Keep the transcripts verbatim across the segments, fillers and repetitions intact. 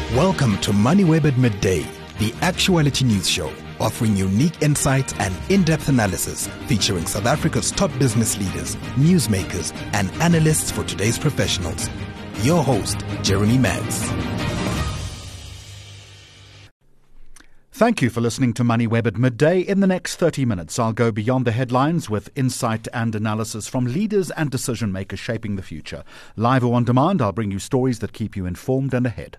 Welcome to MoneyWeb at Midday, the actuality news show, offering unique insights and in-depth analysis featuring South Africa's top business leaders, newsmakers, and analysts for today's professionals. Your host, Jeremy Maggs. Thank you for listening to MoneyWeb at Midday. In the next thirty minutes, I'll go beyond the headlines with insight and analysis from leaders and decision makers shaping the future. Live or on demand, I'll bring you stories that keep you informed and ahead.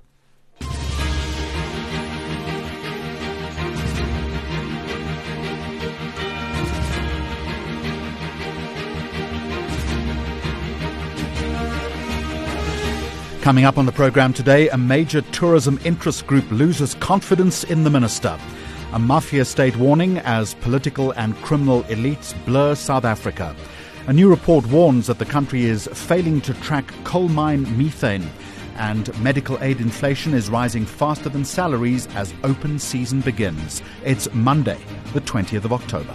Coming up on the programme today, a major tourism interest group loses confidence in the minister. A mafia state warning as political and criminal elites blur South Africa. A new report warns that the country is failing to track coal mine methane. And medical aid inflation is rising faster than salaries as open season begins. It's Monday, the twentieth of October.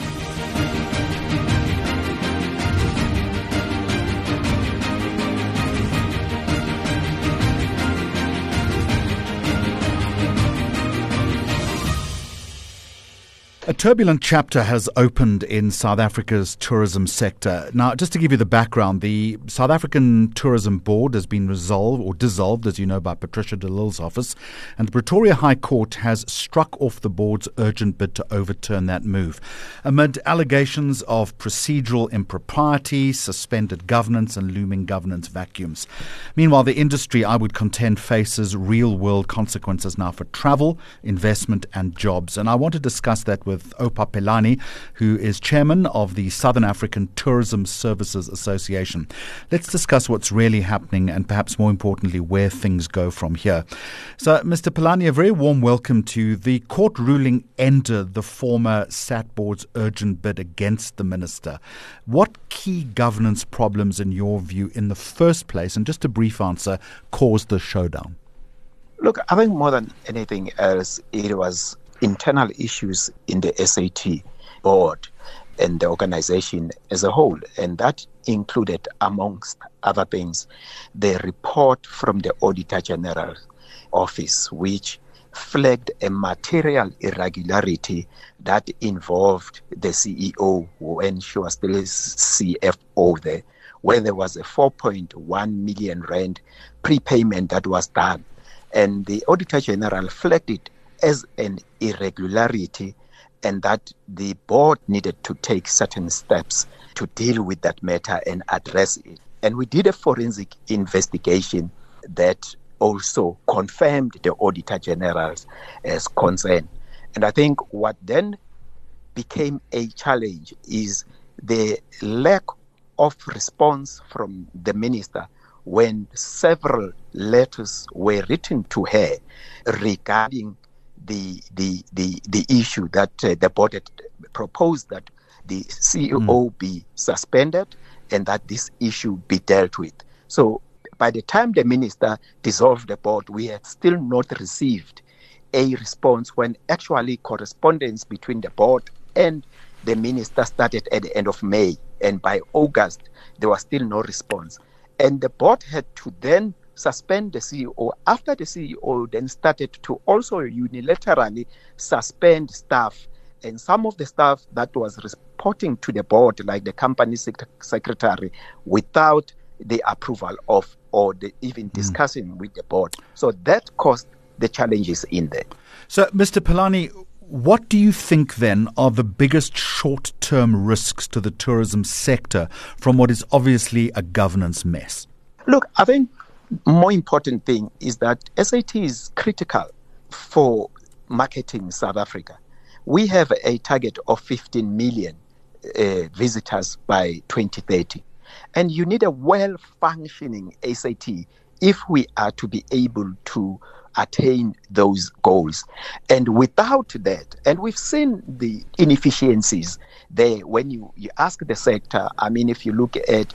A turbulent chapter has opened in South Africa's tourism sector. Now, just to give you the background, the South African Tourism Board has been resolved or dissolved, as you know, by Patricia de Lille's office, and the Pretoria High Court has struck off the board's urgent bid to overturn that move, amid allegations of procedural impropriety, suspended governance, and looming governance vacuums. Meanwhile, the industry, I would contend, faces real-world consequences now for travel, investment, and jobs. And I want to discuss that with with Oupa Pelani, who is chairman of the Southern African Tourism Services Association. Let's discuss what's really happening and perhaps more importantly, where things go from here. So, Mister Pelani, a very warm welcome to you. The court ruling ended the former S A T board's urgent bid against the minister. What key governance problems, in your view, in the first place, and just a brief answer, caused the showdown? Look, I think more than anything else, it was internal issues in the S A T board and the organization as a whole. And that included, amongst other things, the report from the Auditor General Office, which flagged a material irregularity that involved the C E O when she was still C F O there, where there was a four point one million rand prepayment that was done. And the Auditor General flagged it as an irregularity, and that the board needed to take certain steps to deal with that matter and address it. And we did a forensic investigation that also confirmed the Auditor General's as concern. And I think what then became a challenge is the lack of response from the minister when several letters were written to her regarding the the the, the issue that uh, the board had proposed that the C E O mm. be suspended and that this issue be dealt with. So by the time the minister dissolved the board, we had still not received a response when actually correspondence between the board and the minister started at the end of May. And by August, there was still no response. And the board had to then suspend the C E O after the C E O then started to also unilaterally suspend staff. And some of the staff that was reporting to the board, like the company sec- secretary, without the approval of or the, even discussing mm. with the board. So that caused the challenges in there. So, Mister Pelani, what do you think then are the biggest short-term risks to the tourism sector from what is obviously a governance mess? Look, I think more important thing is that S A T is critical for marketing South Africa. We have a target of fifteen million uh, visitors by twenty thirty. And you need a well-functioning S A T if we are to be able to attain those goals. And without that, and we've seen the inefficiencies there when you, you ask the sector, I mean, if you look at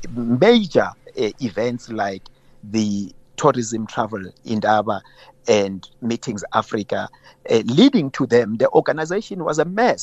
major uh, events like the Tourism Travel Indaba and Meetings Africa, uh, leading to them, the organization was a mess.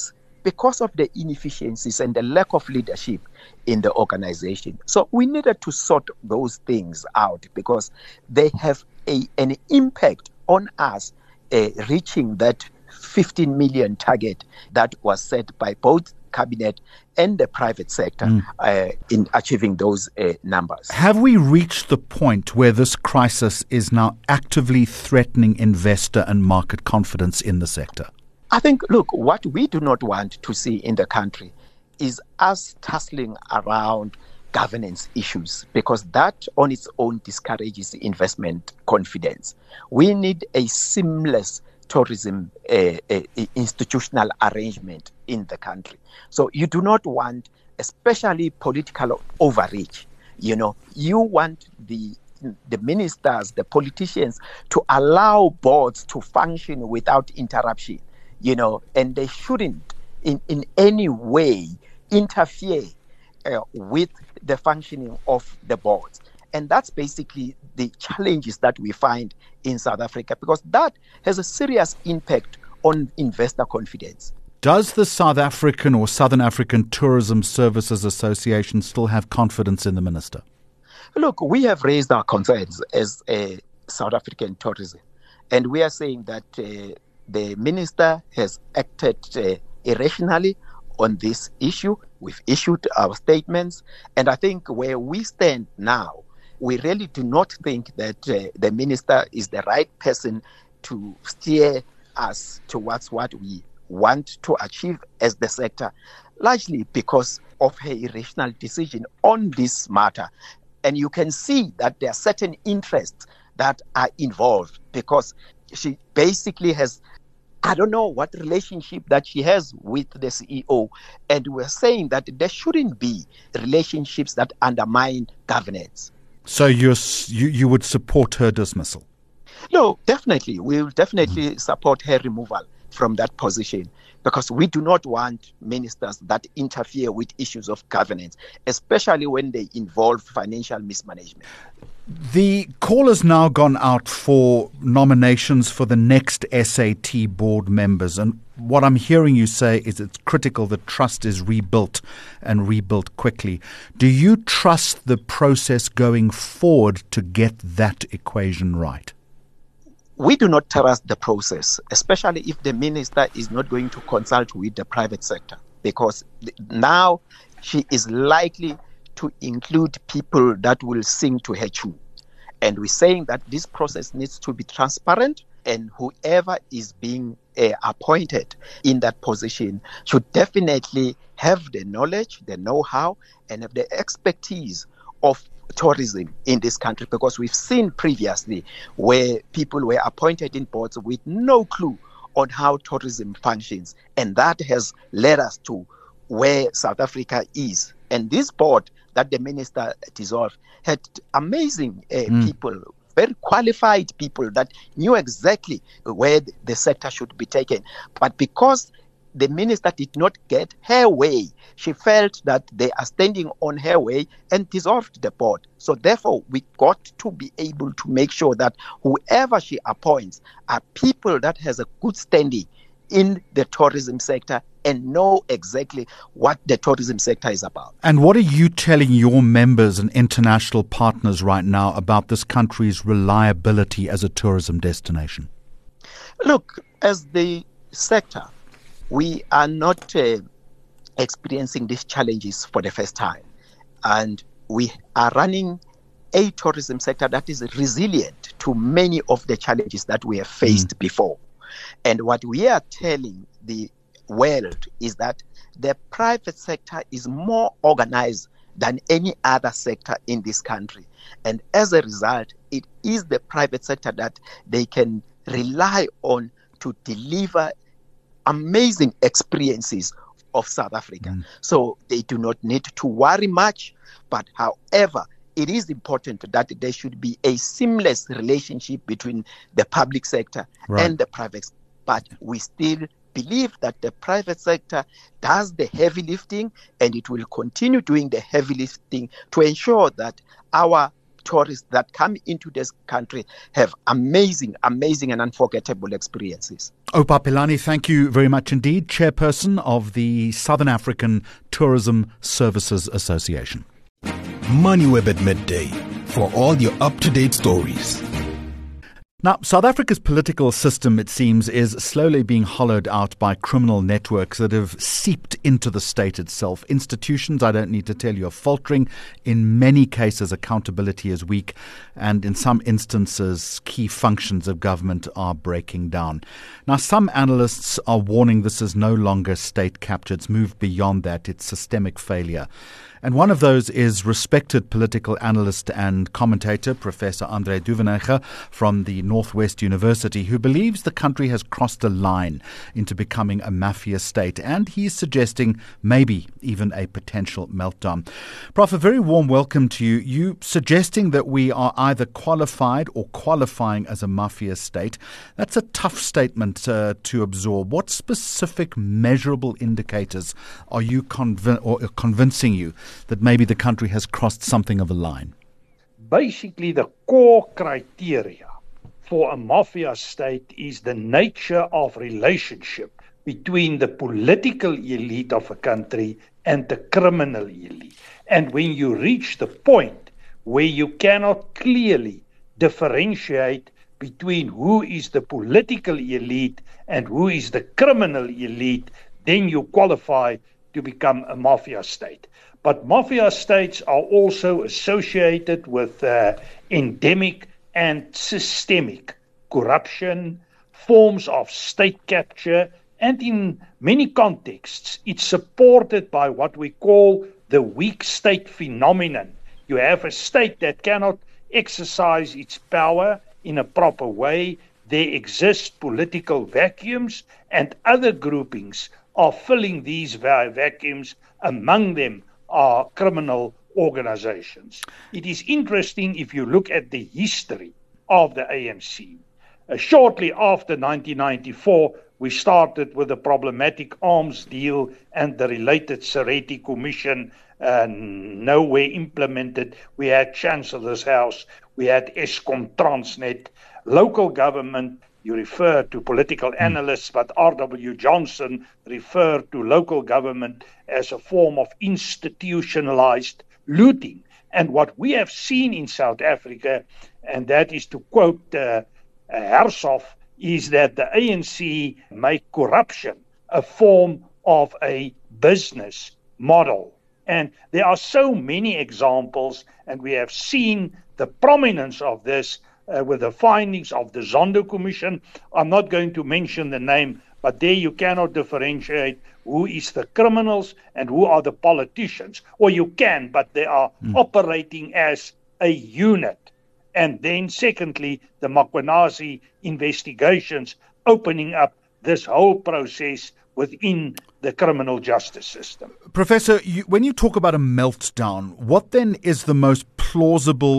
because of the inefficiencies and the lack of leadership in the organization. So we needed to sort those things out because they have a, an impact on us uh, reaching that fifteen million target that was set by both cabinet and the private sector mm. uh, in achieving those uh, numbers. Have we reached the point where this crisis is now actively threatening investor and market confidence in the sector? I think, look, what we do not want to see in the country is us tussling around governance issues, because that on its own discourages investment confidence. We need a seamless tourism uh, uh, institutional arrangement in the country. So you do not want, especially political overreach. You know, you want the the ministers, the politicians to allow boards to function without interruption, you know, and they shouldn't in, in any way interfere uh, with the functioning of the boards. And that's basically the challenges that we find in South Africa, because that has a serious impact on investor confidence. Does the South African or Southern African Tourism Services Association still have confidence in the minister? Look, we have raised our concerns as a South African tourism, and we are saying that uh, the minister has acted uh, irrationally on this issue. We've issued our statements, and I think where we stand now, we really do not think that uh, the minister is the right person to steer us towards what we want to achieve as the sector, largely because of her irrational decision on this matter. And you can see that there are certain interests that are involved, because she basically has, I don't know what relationship that she has with the C E O. And we're saying that there shouldn't be relationships that undermine governance. So you're, you you would support her dismissal? No, definitely. We will definitely mm-hmm. support her removal from that position, because we do not want ministers that interfere with issues of governance, especially when they involve financial mismanagement. The call has now gone out for nominations for the next S A T board members. And what I'm hearing you say is it's critical that trust is rebuilt and rebuilt quickly. Do you trust the process going forward to get that equation right? We do not trust the process, especially if the minister is not going to consult with the private sector, because now she is likely to include people that will sing to her tune. And we're saying that this process needs to be transparent, and whoever is being uh, appointed in that position should definitely have the knowledge, the know-how, and have the expertise of tourism in this country, because we've seen previously where people were appointed in boards with no clue on how tourism functions, and that has led us to where South Africa is. And this board that the minister dissolved had amazing uh, mm. people, very qualified people that knew exactly where the sector should be taken. But because the minister did not get her way, she felt that they are standing on her way and dissolved the board. So therefore, we got to be able to make sure that whoever she appoints are people that has a good standing in the tourism sector and know exactly what the tourism sector is about. And what are you telling your members and international partners right now about this country's reliability as a tourism destination? Look, as the sector, we are not uh, experiencing these challenges for the first time. And we are running a tourism sector that is resilient to many of the challenges that we have faced mm. before. And what we are telling the world is that the private sector is more organized than any other sector in this country. And as a result, it is the private sector that they can rely on to deliver amazing experiences of South Africa. Mm. So they do not need to worry much. But however, it is important that there should be a seamless relationship between the public sector right. and the private sector. But we still believe that the private sector does the heavy lifting, and it will continue doing the heavy lifting to ensure that our tourists that come into this country have amazing, amazing and unforgettable experiences. Oupa Philani, thank you very much indeed, Chairperson of the Southern African Tourism Services Association. MoneyWeb at midday for all your up-to-date stories. Now, South Africa's political system, it seems, is slowly being hollowed out by criminal networks that have seeped into the state itself. Institutions, I don't need to tell you, are faltering. In many cases, accountability is weak. And in some instances, key functions of government are breaking down. Now, some analysts are warning this is no longer state capture. It's moved beyond that. It's systemic failure. And one of those is respected political analyst and commentator, Professor Andre Duvenhage from the Northwest University, who believes the country has crossed a line into becoming a mafia state. And he's suggesting maybe even a potential meltdown. Prof, a very warm welcome to you. You suggesting that we are either qualified or qualifying as a mafia state. That's a tough statement uh, to absorb. What specific measurable indicators are you convin- or convincing you that maybe the country has crossed something of a line? Basically, the core criteria for a mafia state is the nature of relationship between the political elite of a country and the criminal elite. And when you reach the point where you cannot clearly differentiate between who is the political elite and who is the criminal elite, then you qualify to become a mafia state. But mafia states are also associated with uh, endemic and systemic corruption, forms of state capture, and in many contexts, it's supported by what we call the weak state phenomenon. You have a state that cannot exercise its power in a proper way. There exist political vacuums, and other groupings are filling these va- vacuums. Among them are criminal organizations. It is interesting if you look at the history of the A N C. Uh, shortly after nineteen ninety-four, we started with the problematic arms deal and the related Sereti Commission, uh, nowhere implemented. We had Chancellor's House, we had Eskom Transnet, local government. You refer to political analysts, but R W Johnson referred to local government as a form of institutionalized looting. And what we have seen in South Africa, and that is to quote uh, uh, Hersoff, is that the A N C make corruption a form of a business model. And there are so many examples, and we have seen the prominence of this Uh, with the findings of the Zondo Commission. I'm not going to mention the name, but there you cannot differentiate who is the criminals and who are the politicians. Or you can, but they are mm. operating as a unit. And then secondly, the Makwenazi investigations opening up this whole process within the criminal justice system. Professor, you, when you talk about a meltdown, what then is the most plausible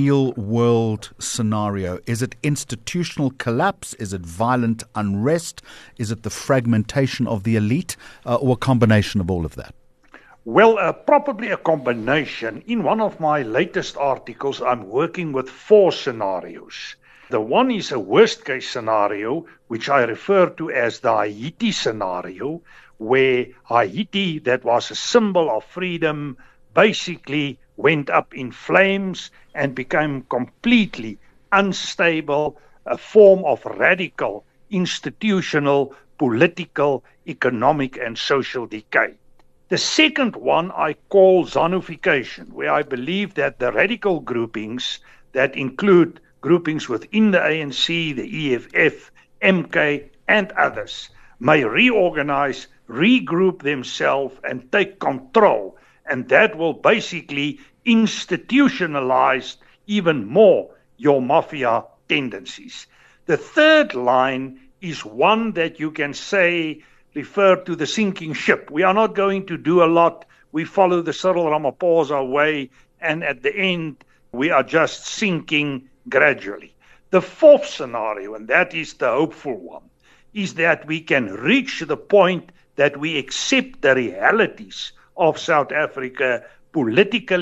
real-world scenario? Is it institutional collapse? Is it violent unrest? Is it the fragmentation of the elite? Uh, or a combination of all of that? Well, uh, probably a combination. In one of my latest articles, I'm working with four scenarios. The one is a worst-case scenario, which I refer to as the Haiti scenario, where Haiti, that was a symbol of freedom, basically went up in flames and became completely unstable, a form of radical, institutional, political, economic, and social decay. The second one I call zonification, where I believe that the radical groupings that include groupings within the A N C, the E F F, M K, and others may reorganize, regroup themselves, and take control. And that will basically institutionalize even more your mafia tendencies. The third line is one that you can say refer to the sinking ship. We are not going to do a lot. We follow the Cyril Ramaphosa way, and at the end, we are just sinking gradually. The fourth scenario, and that is the hopeful one, is that we can reach the point that we accept the realities of South Africa politically,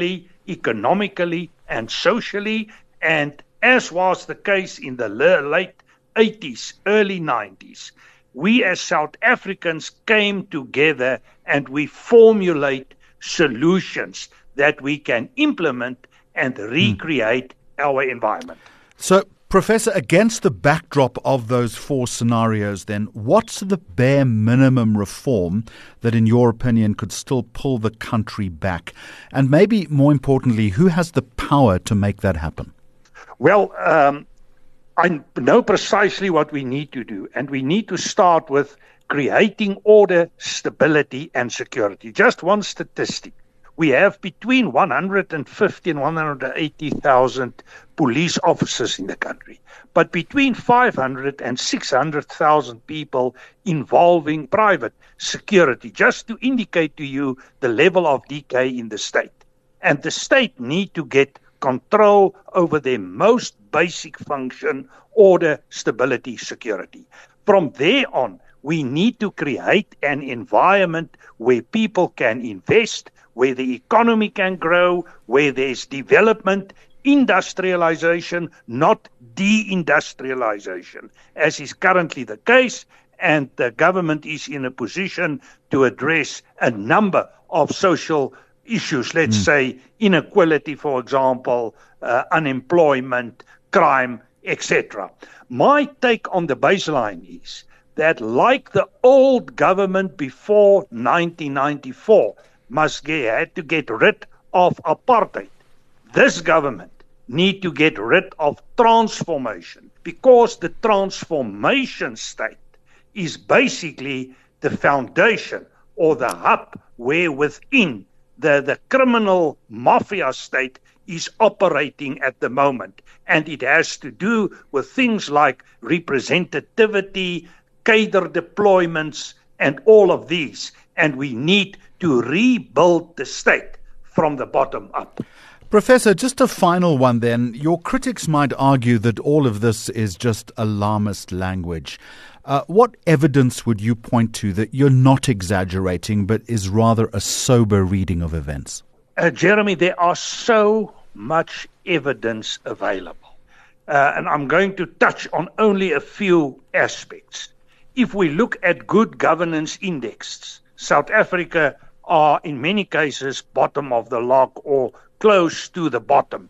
economically and socially, and as was the case in the late eighties, early nineties, we as South Africans came together and we formulate solutions that we can implement and recreate mm. our environment. So, Professor, against the backdrop of those four scenarios, then, what's the bare minimum reform that, in your opinion, could still pull the country back? And maybe more importantly, who has the power to make that happen? Well, um, I know precisely what we need to do, and we need to start with creating order, stability, and security. Just one statistic. We have between one hundred fifty and one hundred eighty thousand police officers in the country, but between five hundred and six hundred thousand people involving private security, just to indicate to you the level of decay in the state. And the state need to get control over their most basic function, order, stability, security. From there on, we need to create an environment where people can invest, where the economy can grow, where there's development, industrialization, not deindustrialization, as is currently the case, and the government is in a position to address a number of social issues, let's mm. say inequality, for example, uh, unemployment, crime, et cetera. My take on the baseline is that, like the old government before nineteen ninety-four, must get, had to get rid of apartheid, this government need to get rid of transformation, because the transformation state is basically the foundation or the hub where within the, the criminal mafia state is operating at the moment. And it has to do with things like representativity, cadre deployments, and all of these. And we need to rebuild the state from the bottom up. Professor, just a final one then. Your critics might argue that all of this is just alarmist language. Uh, what evidence would you point to that you're not exaggerating, but is rather a sober reading of events? Uh, Jeremy, there are so much evidence available. Uh, and I'm going to touch on only a few aspects. If we look at good governance indexes, South Africa are in many cases bottom of the log or close to the bottom.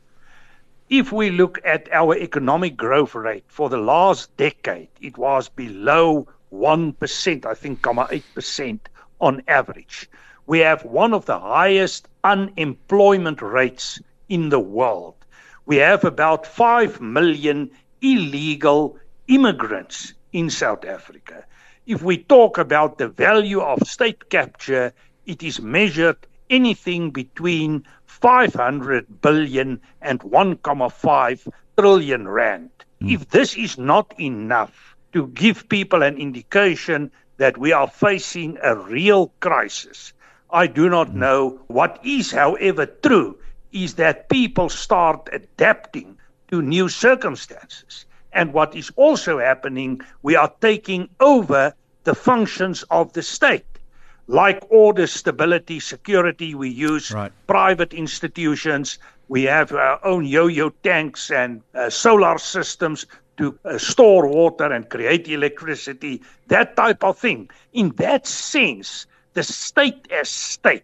If we look at our economic growth rate for the last decade, it was below one percent, I think, eight percent on average. We have one of the highest unemployment rates in the world. We have about five million illegal immigrants in South Africa. If we talk about the value of state capture, it is measured anything between five hundred billion and one point five trillion rand. Mm. If this is not enough to give people an indication that we are facing a real crisis, I do not mm. know. What is, however, true is that people start adapting to new circumstances. And what is also happening, we are taking over the functions of the state. Like order, stability, security, we use right. private institutions. We have our own yo-yo tanks and uh, solar systems to uh, store water and create electricity, that type of thing. In that sense, the state as state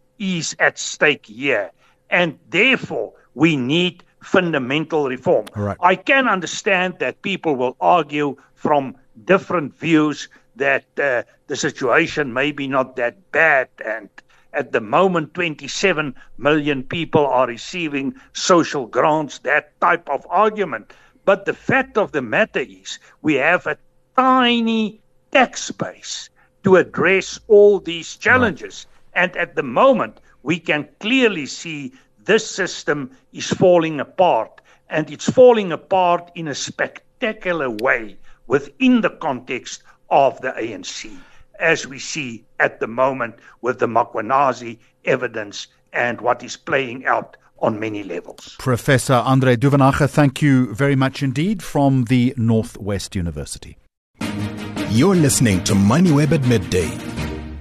is at stake here. And therefore, we need fundamental reform. Right. I can understand that people will argue from different views that uh, the situation may be not that bad, and at the moment twenty-seven million people are receiving social grants, that type of argument. But the fact of the matter is we have a tiny tax base to address all these challenges. Right. And at the moment, we can clearly see this system is falling apart, and it's falling apart in a spectacular way within the context of the A N C, as we see at the moment with the Makwenazi evidence and what is playing out on many levels. Professor Andre Duvenhage, thank you very much indeed from the Northwest University. You're listening to MoneyWeb at Midday.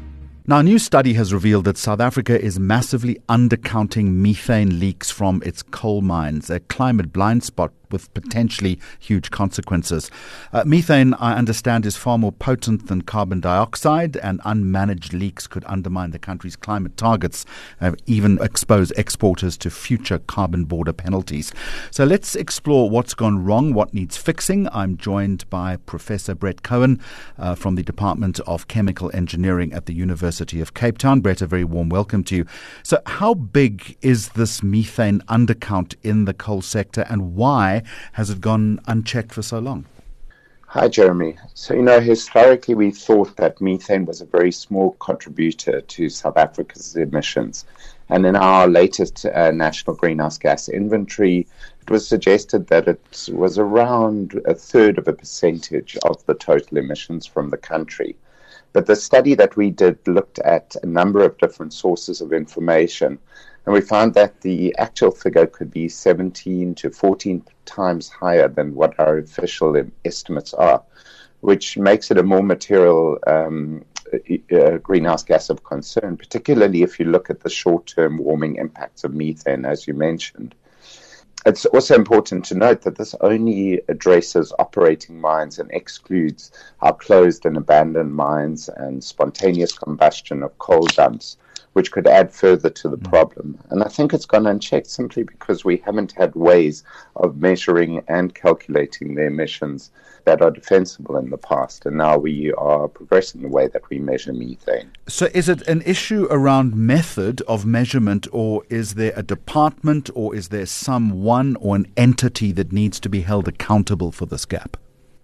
Now, a new study has revealed that South Africa is massively undercounting methane leaks from its coal mines, a climate blind spot with potentially huge consequences. Uh, methane, I understand, is far more potent than carbon dioxide, and unmanaged leaks could undermine the country's climate targets, uh, even expose exporters to future carbon border penalties. So let's explore what's gone wrong, what needs fixing. I'm joined by Professor Brett Cohen uh, from the Department of Chemical Engineering at the University of Cape Town. Brett, a very warm welcome to you. So how big is this methane undercount in the coal sector, and why has it gone unchecked for so long? Hi, Jeremy. So, you know, historically we thought that methane was a very small contributor to South Africa's emissions. And in our latest uh, national greenhouse gas inventory, it was suggested that it was around a third of a percentage of the total emissions from the country. But the study that we did looked at a number of different sources of information, and we found that the actual figure could be seventeen to fourteen times higher than what our official estimates are, which makes it a more material um, uh, greenhouse gas of concern, particularly if you look at the short-term warming impacts of methane, as you mentioned. It's also important to note that this only addresses operating mines and excludes our closed and abandoned mines and spontaneous combustion of coal dumps, which could add further to the problem. And I think it's gone unchecked simply because we haven't had ways of measuring and calculating the emissions that are defensible in the past. And now we are progressing the way that we measure methane. So is it an issue around method of measurement, or is there a department, or is there someone or an entity that needs to be held accountable for this gap?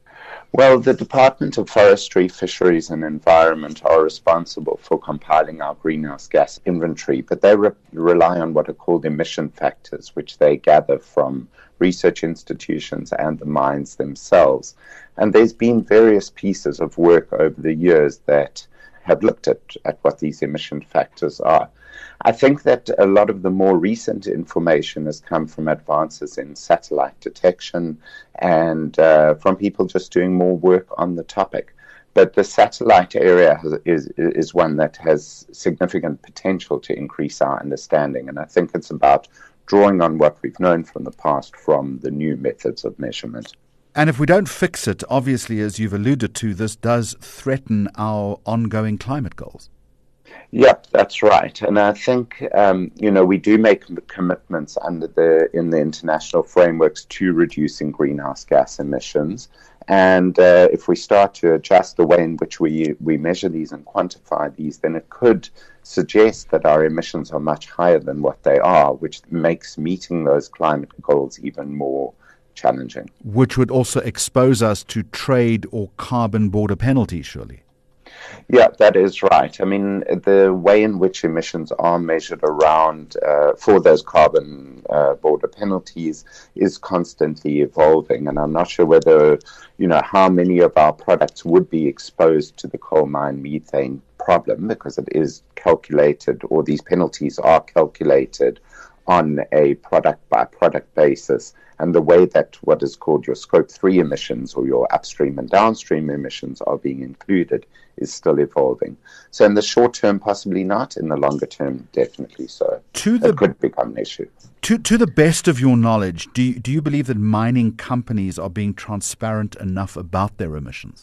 Well, the Department of Forestry, Fisheries and Environment are responsible for compiling our greenhouse gas inventory, but they re- rely on what are called emission factors, which they gather from research institutions and the mines themselves. And there's been various pieces of work over the years that have looked at, at what these emission factors are. I think that a lot of the more recent information has come from advances in satellite detection and uh, from people just doing more work on the topic. But the satellite area has, is is one that has significant potential to increase our understanding. And I think it's about drawing on what we've known from the past from the new methods of measurement. And if we don't fix it, obviously, as you've alluded to, this does threaten our ongoing climate goals. Yep, that's right. And I think, um, you know, we do make commitments under the in the international frameworks to reducing greenhouse gas emissions. And uh, if we start to adjust the way in which we, we measure these and quantify these, then it could suggest that our emissions are much higher than what they are, which makes meeting those climate goals even more challenging. Which would also expose us to trade or carbon border penalties, surely. Yeah, that is right. I mean, the way in which emissions are measured around uh, for those carbon uh, border penalties is constantly evolving. And I'm not sure whether, you know, how many of our products would be exposed to the coal mine methane problem, because it is calculated, or these penalties are calculated on a product by product basis. And the way that what is called your scope three emissions, or your upstream and downstream emissions, are being included is still evolving. So in the short term, possibly not. In the longer term, definitely so. To the, it could become an issue. To, to the best of your knowledge, do you, do you believe that mining companies are being transparent enough about their emissions?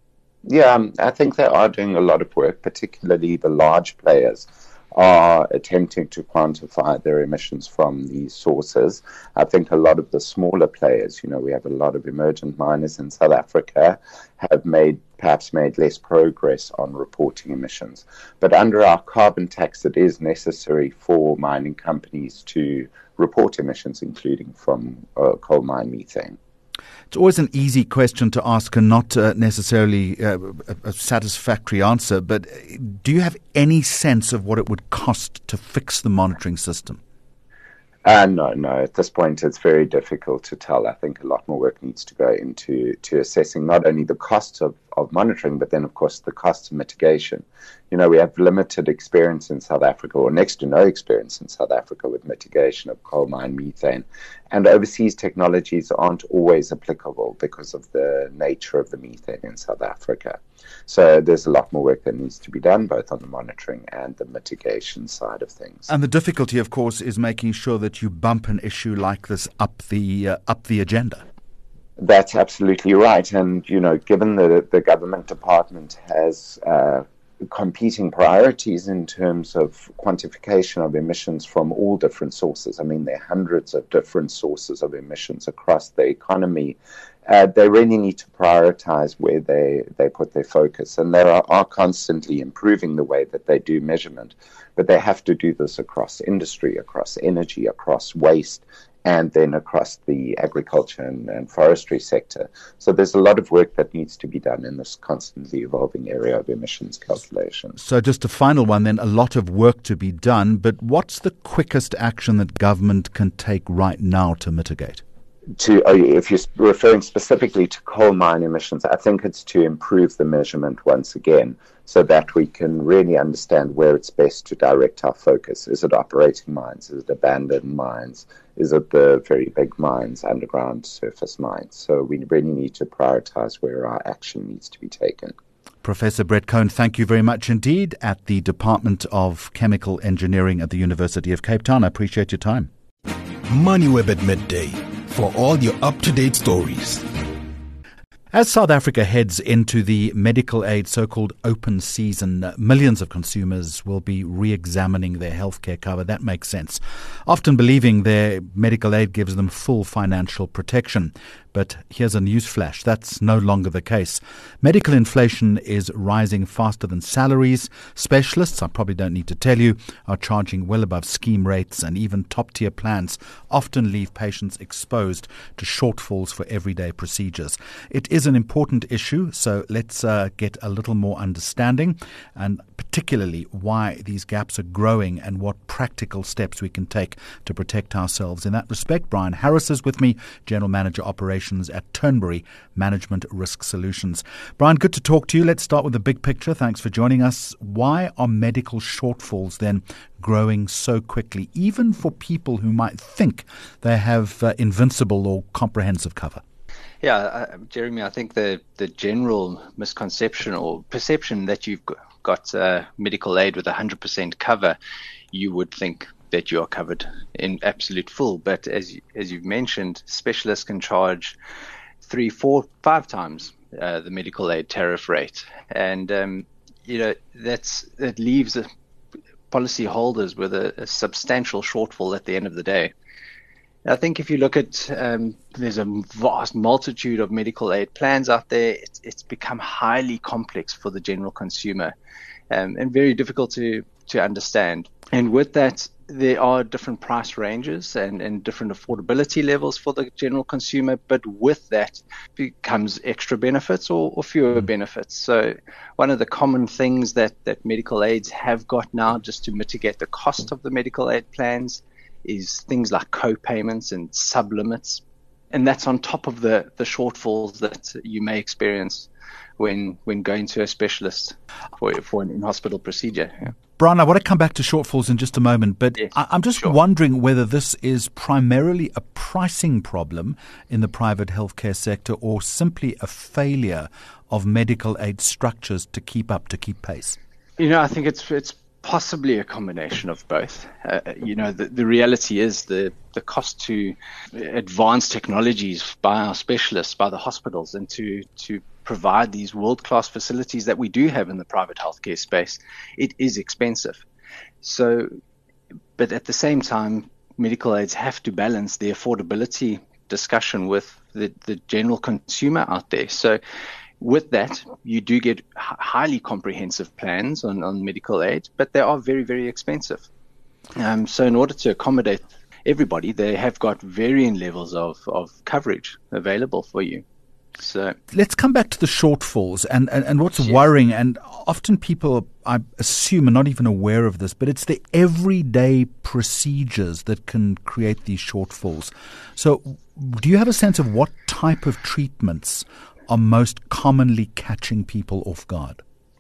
Yeah, um, I think they are doing a lot of work, particularly the large players are attempting to quantify their emissions from these sources. I think a lot of the smaller players, you know, we have a lot of emergent miners in South Africa, have made perhaps made less progress on reporting emissions. But under our carbon tax, it is necessary for mining companies to report emissions, including from uh, coal mine methane. It's always an easy question to ask and not uh, necessarily uh, a, a satisfactory answer, but do you have any sense of what it would cost to fix the monitoring system? Uh, no, no. At this point, it's very difficult to tell. I think a lot more work needs to go into to assessing not only the costs of, of monitoring, but then, of course, the costs of mitigation. You know, we have limited experience in South Africa, or next to no experience in South Africa with mitigation of coal mine methane. And overseas technologies aren't always applicable because of the nature of the methane in South Africa. So there's a lot more work that needs to be done, both on the monitoring and the mitigation side of things. And the difficulty, of course, is making sure that you bump an issue like this up the uh, up the agenda. That's absolutely right. And, you know, given that the government department has uh, competing priorities in terms of quantification of emissions from all different sources, I mean, there are hundreds of different sources of emissions across the economy. Uh, they really need to prioritize where they, they put their focus. And they are, are constantly improving the way that they do measurement. But they have to do this across industry, across energy, across waste, and then across the agriculture and, and forestry sector. So there's a lot of work that needs to be done in this constantly evolving area of emissions calculation. So just a final one then, a lot of work to be done, but what's the quickest action that government can take right now to mitigate? To, if you're referring specifically to coal mine emissions, I think it's to improve the measurement once again so that we can really understand where it's best to direct our focus. Is it operating mines? Is it abandoned mines? Is it the very big mines, underground surface mines? So we really need to prioritize where our action needs to be taken. Professor Brett Cohn, thank you very much indeed at the Department of Chemical Engineering at the University of Cape Town. I appreciate your time. MoneyWeb at midday for all your up-to-date stories. As South Africa heads into the medical aid so-called open season, millions of consumers will be re-examining their healthcare cover. That makes sense, often believing their medical aid gives them full financial protection. But here's a news flash. That's no longer the case. Medical inflation is rising faster than salaries. Specialists, I probably don't need to tell you, are charging well above scheme rates, and even top-tier plans often leave patients exposed to shortfalls for everyday procedures. It is an important issue, so let's uh, get a little more understanding, and particularly why these gaps are growing and what practical steps we can take to protect ourselves. In that respect, Brian Harris is with me, General Manager Operations at Turnberry Management Risk Solutions. Brian, good to talk to you. Let's start with the big picture. Thanks for joining us. Why are medical shortfalls then growing so quickly, even for people who might think they have uh, invincible or comprehensive cover? Yeah, uh, Jeremy, I think the, the general misconception or perception that you've got uh, medical aid with one hundred percent cover, you would think that you are covered in absolute full. But as, as you've mentioned, specialists can charge three, four, five times uh, the medical aid tariff rate. And, um, you know, that's that leaves uh, policyholders with a, a substantial shortfall at the end of the day. I think if you look at, um, there's a vast multitude of medical aid plans out there. It's, it's become highly complex for the general consumer um, and very difficult to, to understand. And with that, there are different price ranges and, and different affordability levels for the general consumer. But with that becomes extra benefits or, or fewer benefits. So one of the common things that, that medical aids have got now just to mitigate the cost of the medical aid plans is things like co-payments and sublimits. And that's on top of the, the shortfalls that you may experience when when going to a specialist for, for an in-hospital procedure. Yeah. Brian, I want to come back to shortfalls in just a moment, but yes, I, I'm just sure. wondering whether this is primarily a pricing problem in the private healthcare sector or simply a failure of medical aid structures to keep up, to keep pace. You know, I think it's it's possibly a combination of both. Uh, you know, the, the reality is the, the cost to advance technologies by our specialists, by the hospitals, and to, to provide these world-class facilities that we do have in the private healthcare space, it is expensive. So, but at the same time, medical aids have to balance the affordability discussion with the, the general consumer out there. So with that, you do get h- highly comprehensive plans on, on medical aid, but they are very, very expensive. Um, so in order to accommodate everybody, they have got varying levels of, of coverage available for you. So let's come back to the shortfalls and, and, and what's yes. worrying. And often people, I assume, are not even aware of this, but it's the everyday procedures that can create these shortfalls. So do you have a sense of what type of treatments are most commonly catching people off guard?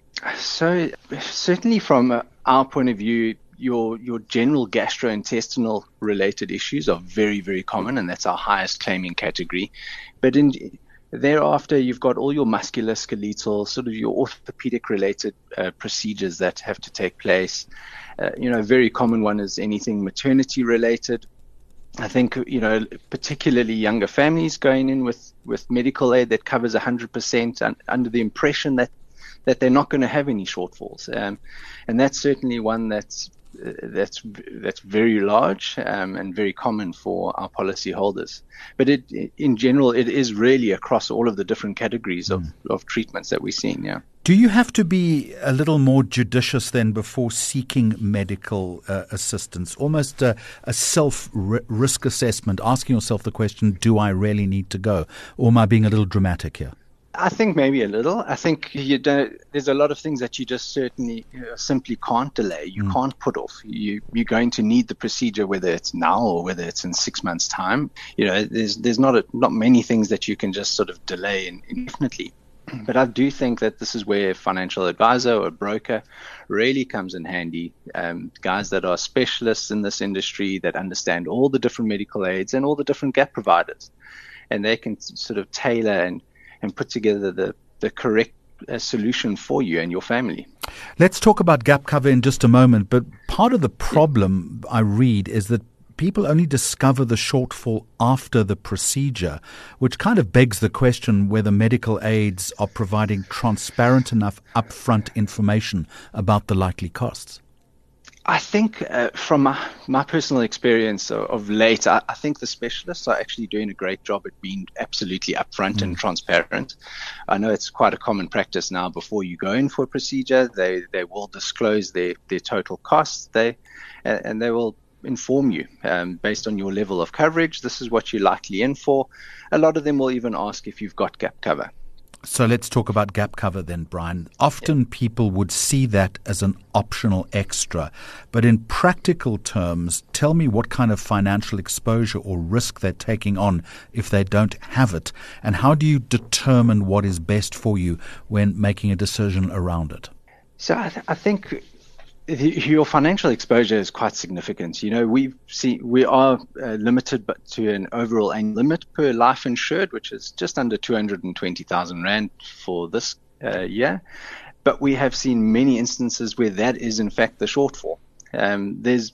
So certainly from our point of view, your your general gastrointestinal related issues are very, very common, and that's our highest claiming category. But in thereafter, you've got all your musculoskeletal, sort of your orthopedic related uh, procedures that have to take place. Uh, you know, a very common one is anything maternity related. I think, you know, particularly younger families going in with, with medical aid that covers one hundred percent un- under the impression that, that they're not going to have any shortfalls. Um, and that's certainly one that's uh, that's that's very large um, and very common for our policyholders. But it, in general, it is really across all of the different categories of, mm. of treatments that we're seeing, yeah. Do you have to be a little more judicious then before seeking medical uh, assistance? Almost a, a self-risk assessment, asking yourself the question, do I really need to go? Or am I being a little dramatic here? I think maybe a little. I think you don't, there's a lot of things that you just certainly you know, simply can't delay. You mm. can't put off. You, you're going to need the procedure, whether it's now or whether it's in six months' time. You know, there's there's not a, not many things that you can just sort of delay indefinitely. But I do think that this is where a financial advisor or a broker really comes in handy. Um, guys that are specialists in this industry that understand all the different medical aids and all the different gap providers. And they can sort of tailor and, and put together the, the correct uh, solution for you and your family. Let's talk about gap cover in just a moment. But part of the problem I read is that people only discover the shortfall after the procedure, which kind of begs the question whether medical aids are providing transparent enough upfront information about the likely costs. I think uh, from my, my personal experience of, of late, I, I think the specialists are actually doing a great job at being absolutely upfront mm. and transparent. I know it's quite a common practice now. Before you go in for a procedure, they, they will disclose their, their total costs, they and, and they will inform you um, based on your level of coverage. This is what you're likely in for. A lot of them will even ask if you've got gap cover. So let's talk about gap cover then, Brian. Often yeah. people would see that as an optional extra. But in practical terms, tell me what kind of financial exposure or risk they're taking on if they don't have it. And how do you determine what is best for you when making a decision around it? So I, th- I think your financial exposure is quite significant. You know, we see we are uh, limited but to an overall annual limit per life insured, which is just under two hundred twenty thousand rand for this uh, year. But we have seen many instances where that is in fact the shortfall. Um, there's,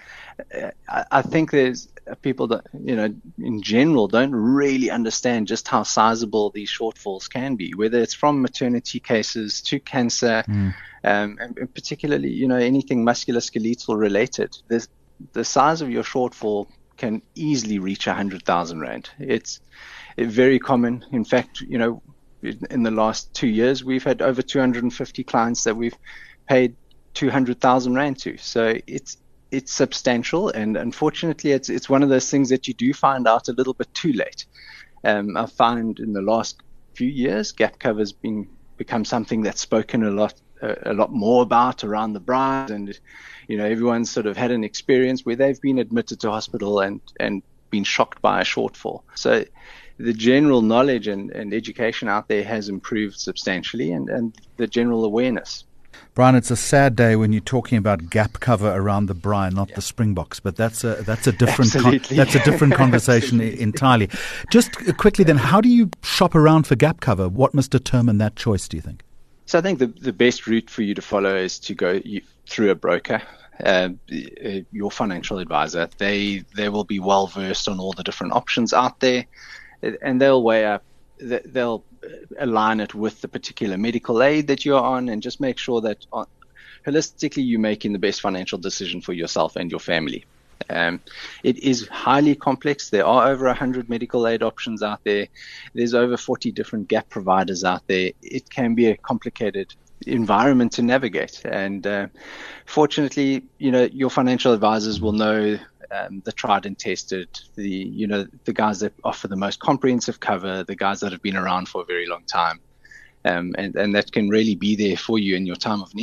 uh, I, I think there's people that, you know, in general don't really understand just how sizable these shortfalls can be, whether it's from maternity cases to cancer, mm. um, and particularly, you know, anything musculoskeletal related. This, the size of your shortfall can easily reach one hundred thousand rand. It's very common. In fact, you know, in the last two years, we've had over two hundred fifty clients that we've paid two hundred thousand rand to. So it's It's substantial, and unfortunately, it's it's one of those things that you do find out a little bit too late. Um, I found in the last few years, gap cover has been become something that's spoken a lot a, a lot more about around the bride, and you know everyone's sort of had an experience where they've been admitted to hospital and and been shocked by a shortfall. So the general knowledge and, and education out there has improved substantially, and, and the general awareness. Brian, it's a sad day when you're talking about gap cover around the Brian, not yeah. the Springboks, but that's a that's a different con- that's a different conversation entirely. Just quickly, then, how do you shop around for gap cover? What must determine that choice, do you think? So I think the the best route for you to follow is to go you, through a broker, uh, your financial advisor. They they will be well versed on all the different options out there, and they'll weigh up. They'll align it with the particular medical aid that you're on, and just make sure that on, holistically you're making the best financial decision for yourself and your family. Um, it is highly complex. There are over one hundred medical aid options out there. There's over forty different gap providers out there. It can be a complicated environment to navigate. And uh, fortunately, you know, your financial advisors will know Um, the tried and tested, the you know the guys that offer the most comprehensive cover, the guys that have been around for a very long time, um, and and that can really be there for you in your time of need.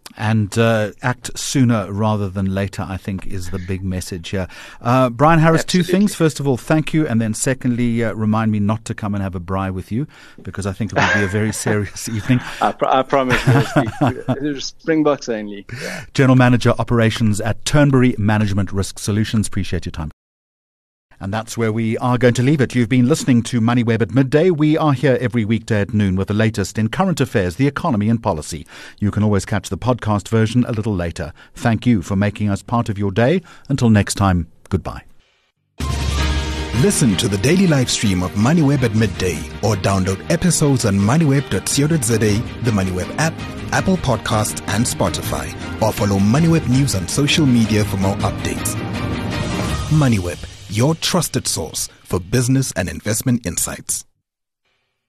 And uh, act sooner rather than later, I think, is the big message here. Uh, Brian Harris, Absolutely. two things. First of all, thank you. And then secondly, uh, remind me not to come and have a braai with you, because I think it will be a very serious evening. I, pr- I promise. We'll Springboks only. Yeah. General Manager Operations at Turnberry Management Risk Solutions. Appreciate your time. And that's where we are going to leave it. You've been listening to MoneyWeb at midday. We are here every weekday at noon with the latest in current affairs, the economy and policy. You can always catch the podcast version a little later. Thank you for making us part of your day. Until next time, goodbye. Listen to the daily live stream of MoneyWeb at midday or download episodes on moneyweb dot co dot za, the MoneyWeb app, Apple Podcasts and Spotify. Or follow MoneyWeb News on social media for more updates. MoneyWeb, your trusted source for business and investment insights.